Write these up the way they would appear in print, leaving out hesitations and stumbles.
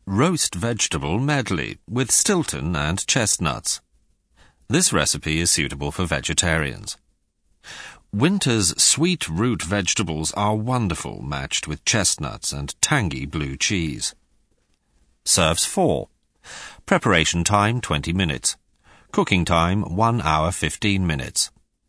Roast vegetable medley with Stilton and chestnuts. This recipe is suitable for vegetarians. Winter's sweet root vegetables are wonderful, matched with chestnuts and tangy blue cheese. Serves 4. Preparation time 20 minutes. Cooking time 1 hour 15 minutes.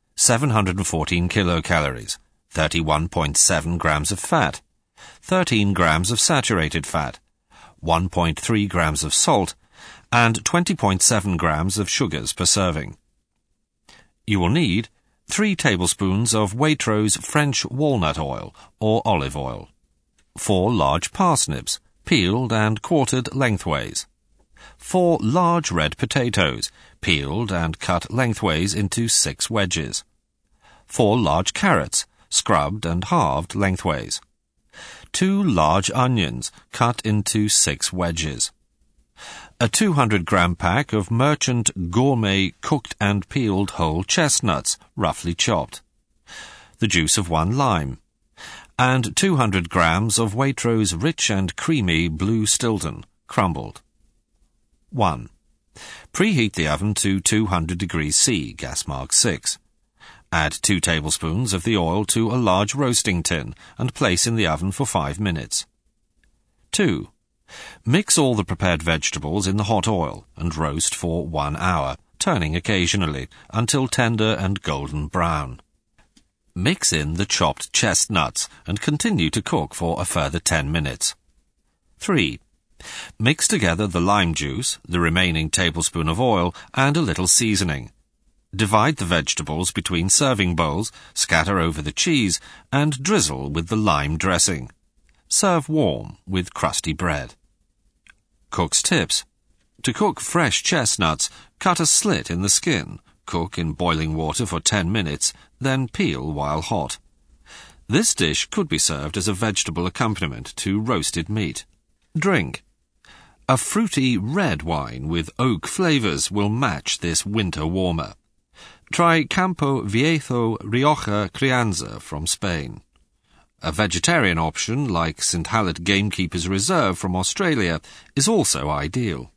714 kilocalories, 31.7 grams of fat, 13 grams of saturated fat, 1.3 grams of salt, and 20.7 grams of sugars per serving. You will need 3 tablespoons of Waitrose French walnut oil or olive oil, 4 large parsnips, peeled and quartered lengthways, 4 large red potatoes, peeled and cut lengthways into 6 wedges, 4 large carrots, scrubbed and halved lengthways, 2 large onions, cut into 6 wedges, a 200-gram pack of Merchant Gourmet cooked and peeled whole chestnuts, roughly chopped, the juice of 1 lime, and 200 grams of Waitrose rich and creamy blue Stilton, crumbled. 1. Preheat the oven to 200 degrees C, gas mark 6. Add 2 tablespoons of the oil to a large roasting tin and place in the oven for 5 minutes. 2. Mix all the prepared vegetables in the hot oil and roast for 1 hour, turning occasionally, until tender and golden brown. Mix in the chopped chestnuts and continue to cook for a further 10 minutes. 3. Mix together the lime juice, the remaining tablespoon of oil, and a little seasoning. Divide the vegetables between serving bowls, scatter over the cheese, and drizzle with the lime dressing. Serve warm with crusty bread. Cook's tips. To cook fresh chestnuts, cut a slit in the skin, cook in boiling water for 10 minutes, then peel while hot. This dish could be served as a vegetable accompaniment to roasted meat. Drink. A fruity red wine with oak flavors will match this winter warmer. Try Campo Viejo Rioja Crianza from Spain. A vegetarian option like St. Hallett Gamekeeper's Reserve from Australia is also ideal.